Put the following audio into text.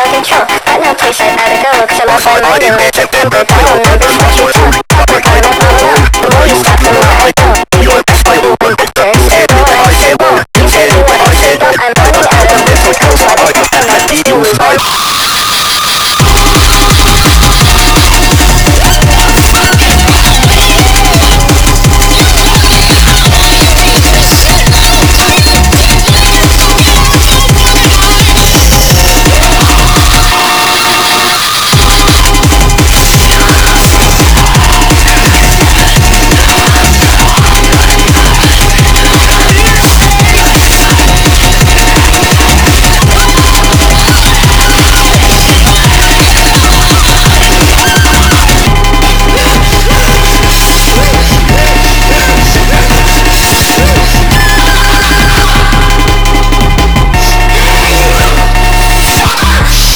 out of control. Got no place I'd rather go, cause I lost my mind and let your temper go. Maybe what you tell, got my follow up. The more you